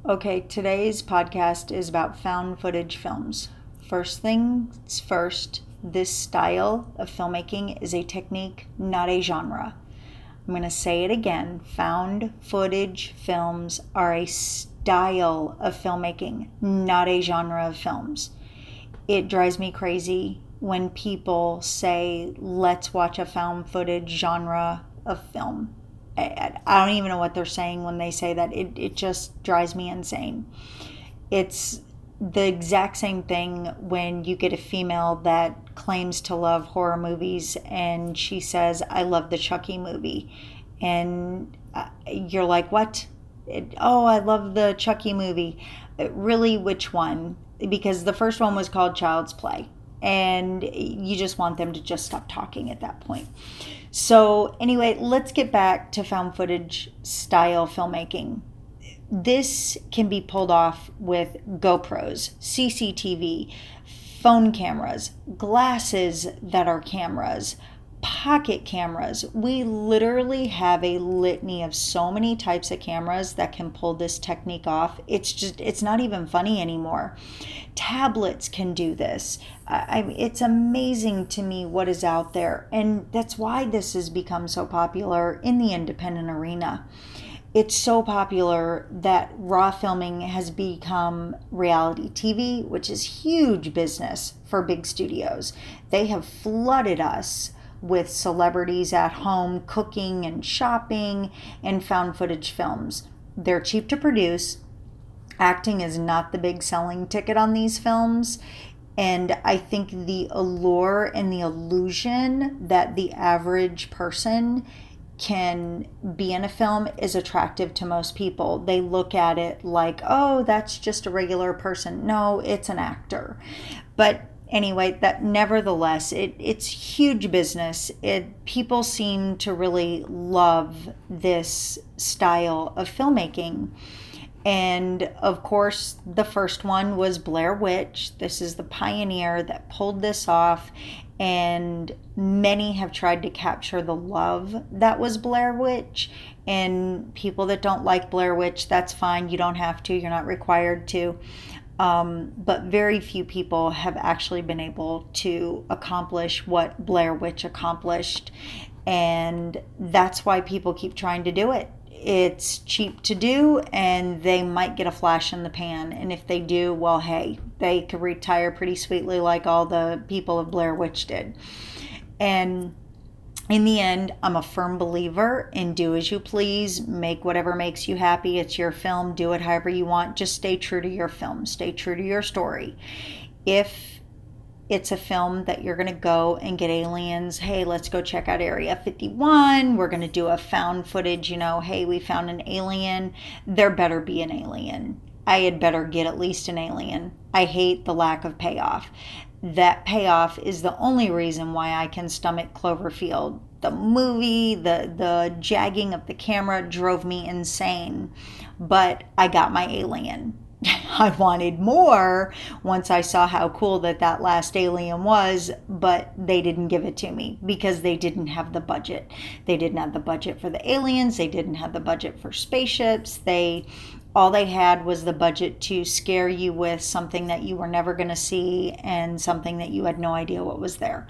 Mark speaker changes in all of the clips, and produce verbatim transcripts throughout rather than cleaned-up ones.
Speaker 1: Okay, today's podcast is about found footage films. First things first, this style of filmmaking is a technique, not a genre. I'm going to say it again. Found footage films are a style of filmmaking, not a genre of films. It drives me crazy when people say, let's watch a found footage genre of film. I, I don't even know what they're saying when they say that. It, it just drives me insane. It's the exact same thing when you get a female that claims to love horror movies and she says, I love the Chucky movie. And uh, you're like, what? It, oh, I love the Chucky movie. Uh, Really, which one? Because the first one was called Child's Play. And you just want them to just stop talking at that point. So, anyway, let's get back to found footage style filmmaking. This can be pulled off with GoPros, C C T V, phone cameras, glasses that are cameras, pocket cameras. We literally have a litany of so many types of cameras that can pull this technique off. It's just, it's not even funny anymore. Tablets can do this. I, I, it's amazing to me what is out there. And that's why this has become so popular in the independent arena. It's so popular that raw filming has become reality T V, which is huge business for big studios. They have flooded us with celebrities at home cooking and shopping and found footage films. They're cheap to produce. Acting is not the big selling ticket on these films. And I think the allure and the illusion that the average person can be in a film is attractive to most people. They look at it like, oh, that's just a regular person. No, it's an actor. But anyway, that nevertheless, it, it's huge business. It people seem to really love this style of filmmaking. And of course, the first one was Blair Witch. This is the pioneer that pulled this off. And many have tried to capture the love that was Blair Witch. And people that don't like Blair Witch, that's fine. You don't have to, you're not required to. Um, but very few people have actually been able to accomplish what Blair Witch accomplished. And that's why people keep trying to do it. It's cheap to do and they might get a flash in the pan. And if they do, well, hey, they could retire pretty sweetly like all the people of Blair Witch did. And in the end, I'm a firm believer in do as you please, make whatever makes you happy. It's your film, do it however you want. Just stay true to your film, stay true to your story. If it's a film that you're going to go and get aliens. Hey, let's go check out Area fifty-one. We're going to do a found footage, you know, hey, we found an alien. There better be an alien. I had better get at least an alien. I hate the lack of payoff. That payoff is the only reason why I can stomach Cloverfield. The movie, the the jagging of the camera drove me insane. But I got my alien. I wanted more once I saw how cool that that last alien was, but they didn't give it to me because they didn't have the budget. They didn't have the budget for the aliens. They didn't have the budget for spaceships. They all they had was the budget to scare you with something that you were never going to see and something that you had no idea what was there.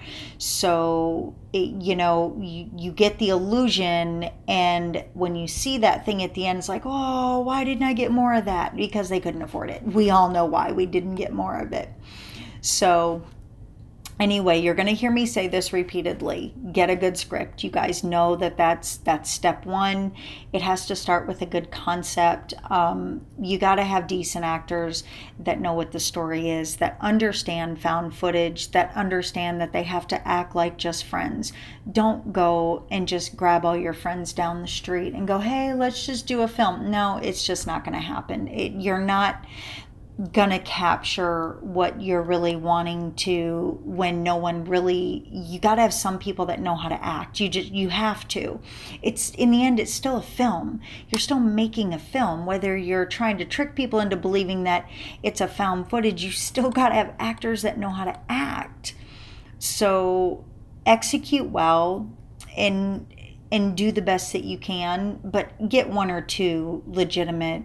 Speaker 1: So, it, you know, you, you get the illusion, and when you see that thing at the end, it's like, oh, why didn't I get more of that? Because they couldn't afford it. We all know why we didn't get more of it. So, anyway, you're going to hear me say this repeatedly. Get a good script. You guys know that that's that's step one. It has to start with a good concept. Um, you got to have decent actors that know what the story is, that understand found footage, that understand that they have to act like just friends. Don't go and just grab all your friends down the street and go, hey, let's just do a film. No, it's just not going to happen. It, you're not gonna capture what you're really wanting to when no one really you got to have some people that know how to act. You just you have to. It's in the end, it's still a film. You're still making a film. Whether you're trying to trick people into believing that it's a found footage, you still got to have actors that know how to act. So execute well and and do the best that you can, but get one or two legitimate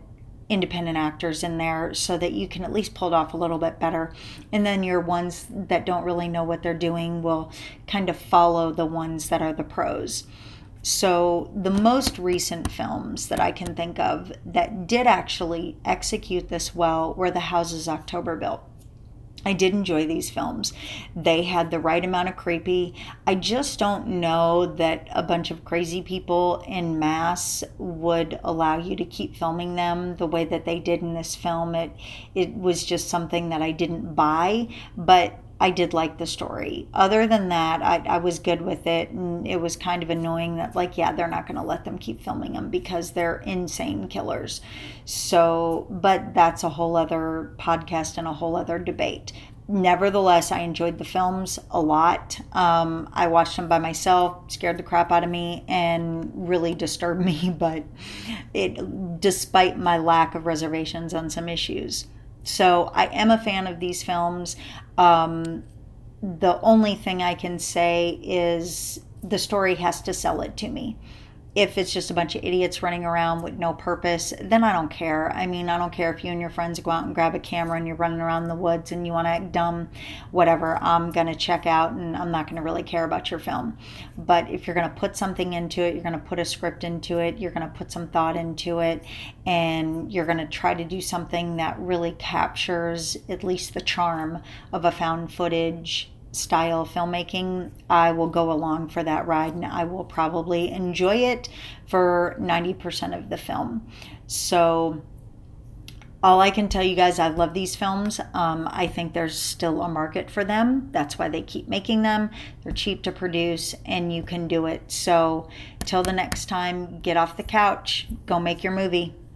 Speaker 1: independent actors in there so that you can at least pull it off a little bit better. And then your ones that don't really know what they're doing will kind of follow the ones that are the pros. So the most recent films that I can think of that did actually execute this well were The Houses October Built. I did enjoy these films. They had the right amount of creepy. I just don't know that a bunch of crazy people in mass would allow you to keep filming them the way that they did in this film. It it was just something that I didn't buy, but I did like the story. Other than that, I, I was good with it, and it was kind of annoying that, like, yeah, they're not going to let them keep filming them because they're insane killers. So, but that's a whole other podcast and a whole other debate. Nevertheless, I enjoyed the films a lot. Um, I watched them by myself, scared the crap out of me, and really disturbed me, but it, despite my lack of reservations on some issues. So I am a fan of these films. Um, the only thing I can say is the story has to sell it to me. If it's just a bunch of idiots running around with no purpose, then I don't care. I mean, I don't care if you and your friends go out and grab a camera and you're running around in the woods and you want to act dumb, whatever. I'm going to check out and I'm not going to really care about your film. But if you're going to put something into it, you're going to put a script into it, you're going to put some thought into it, and you're going to try to do something that really captures at least the charm of a found footage style filmmaking, I will go along for that ride, and I will probably enjoy it for ninety percent of the film. So all I can tell you guys, I love these films. Um, I think there's still a market for them. That's why they keep making them. They're cheap to produce, and you can do it. So till the next time, get off the couch, go make your movie.